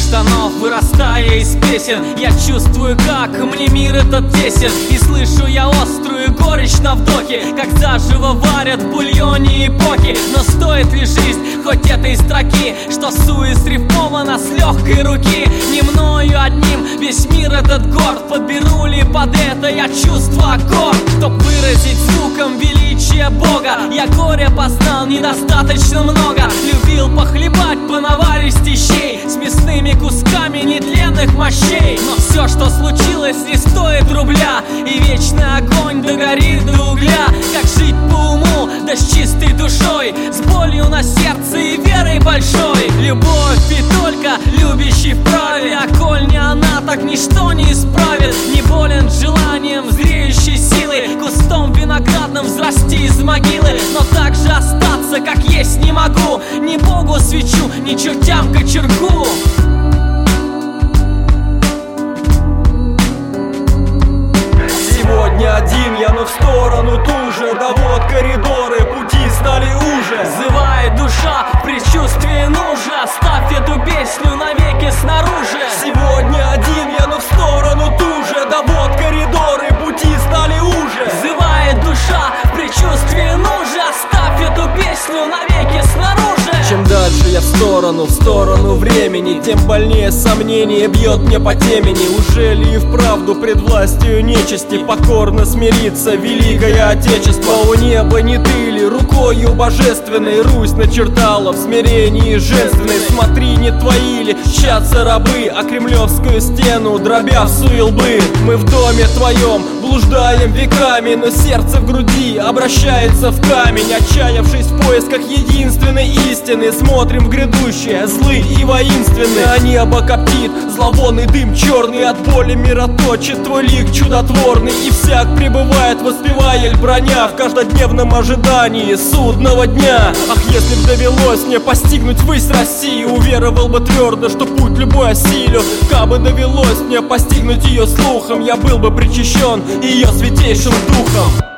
штанов, вырастая из песен. Я чувствую, как мне мир этот тесен, и слышу я острую горечь на вдохе, как заживо варят в бульоне эпохи. Но стоит ли жизнь хоть этой строки, что суе срифмована с легкой руки? Не мною одним весь мир этот горд, подберу ли под это я чувство аккорд, чтоб выразить звуком величие Бога. Я горе познал недостаточно много, любил похлебать по наваристей щей с мясными кусками нетленных мощей. Но все, что случилось, не стоит рубля, и вечный огонь догорит до угля. Как жить по уму, да с чистой душой, с болью на сердце и верой большой. Любовь и только любящий вправе, а коль не она, так ничто не исправит. Не болен желанием зреющей силы, кустом виноградным взрасти из могилы. Но так же остаться, как есть, не могу, ни Богу свечу, ни чертям кочергу. Сегодня один я, но в сторону ту же, да вот коридоры, пути стали уже. Взывает душа в предчувствии нужа, оставь эту песню навеки снаружи. Сегодня один я, но в сторону ту же, да вот коридоры, пути стали уже. Взывает душа в предчувствии нужа, оставь эту песню навеки снаружи. Чем дальше я в сторону времени, тем больнее сомнение бьет мне по темени. Уже ли и вправду пред властью нечисти покорно смириться великое Отечество? У неба не ты ли рукою божественной Русь начертала в смирении женственной? Смотри, не твои ли щадятся рабы, а кремлевскую стену дробя в суе лбы? Мы в доме твоем блуждаем веками, но сердце в груди обращается в камень. Отчаявшись в поисках единственной истины, смотрим в грядущее, злы и воинственные. А небо коптит, зловонный дым черный, от боли мироточит твой лик чудотворный. И всяк пребывает, воспевая броня, в каждодневном ожидании судного дня. Ах, если б довелось мне постигнуть высь России, уверовал бы твердо, что путь любой осилю. Кабы довелось мне постигнуть ее слухом, я был бы причащен ее святейшим духом.